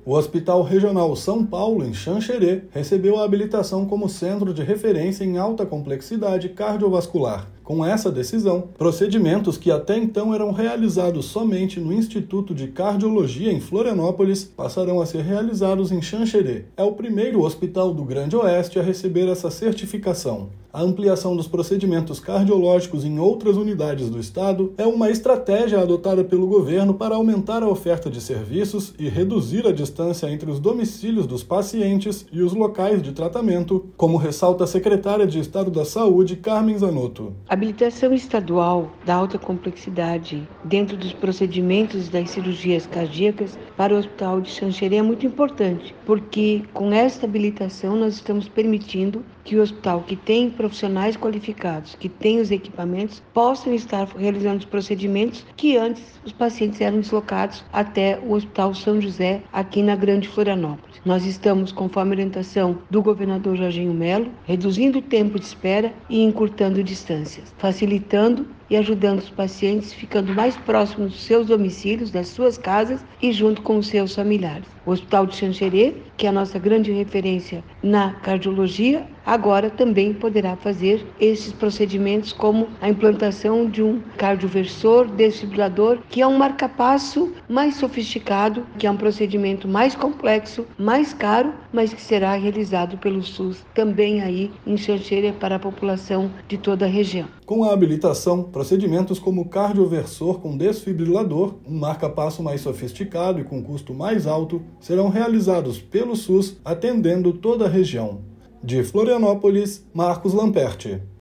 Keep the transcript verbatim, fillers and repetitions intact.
O Hospital Regional São Paulo, em Xanxerê, recebeu a habilitação como centro de referência em alta complexidade cardiovascular. Com essa decisão, procedimentos que até então eram realizados somente no Instituto de Cardiologia em Florianópolis passarão a ser realizados em Xanxerê. É o primeiro hospital do Grande Oeste a receber essa certificação. A ampliação dos procedimentos cardiológicos em outras unidades do estado é uma estratégia adotada pelo governo para aumentar a oferta de serviços e reduzir a distância entre os domicílios dos pacientes e os locais de tratamento, como ressalta a secretária de Estado da Saúde, Carmen Zanotto. A habilitação estadual da alta complexidade dentro dos procedimentos das cirurgias cardíacas para o Hospital de Xanxerê é muito importante, porque com esta habilitação nós estamos permitindo que o hospital que tem profissionais qualificados, que tem os equipamentos, possam estar realizando os procedimentos que antes os pacientes eram deslocados até o Hospital São José, aqui na Grande Florianópolis. Nós estamos, conforme a orientação do governador Jorginho Melo, reduzindo o tempo de espera e encurtando distâncias, facilitando e ajudando os pacientes, ficando mais próximos dos seus domicílios, das suas casas e junto com os seus familiares. O Hospital de Xanxerê, que é a nossa grande referência na cardiologia, agora também poderá fazer esses procedimentos como a implantação de um cardioversor desfibrilador, que é um marcapasso mais sofisticado, que é um procedimento mais complexo, mais caro, mas que será realizado pelo SUS também aí em Xanxerê para a população de toda a região. Com a habilitação, procedimentos como cardioversor com desfibrilador, um marca-passo mais sofisticado e com custo mais alto, serão realizados pelo SUS, atendendo toda a região. De Florianópolis, Marcos Lamperti.